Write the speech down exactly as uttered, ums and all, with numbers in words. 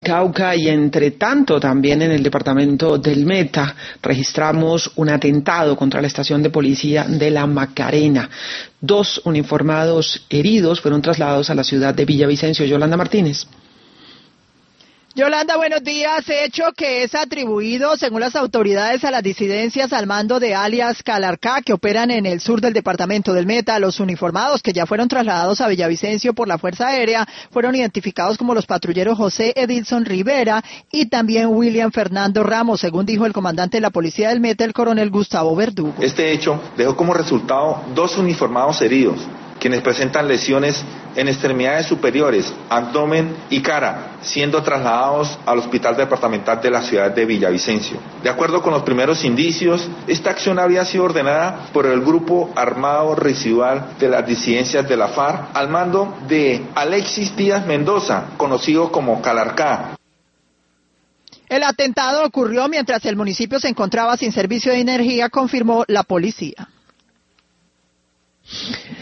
Cauca, y entre tanto también en el departamento del Meta registramos un atentado contra la estación de policía de La Macarena. Dos uniformados heridos fueron trasladados a la ciudad de Villavicencio. Yolanda Martínez. Yolanda, buenos días. Hecho que es atribuido, según las autoridades, a las disidencias al mando de alias Calarcá, que operan en el sur del departamento del Meta. Los uniformados, que ya fueron trasladados a Villavicencio por la Fuerza Aérea, fueron identificados como los patrulleros José Edilson Rivera y también William Fernando Ramos, según dijo el comandante de la Policía del Meta, el coronel Gustavo Verdugo. Este hecho dejó como resultado dos uniformados heridos, quienes presentan lesiones en extremidades superiores, abdomen y cara, siendo trasladados al Hospital Departamental de la ciudad de Villavicencio. De acuerdo con los primeros indicios, esta acción habría sido ordenada por el grupo armado residual de las disidencias de la FARC, al mando de Alexis Díaz Mendoza, conocido como Calarcá. El atentado ocurrió mientras el municipio se encontraba sin servicio de energía, confirmó la policía.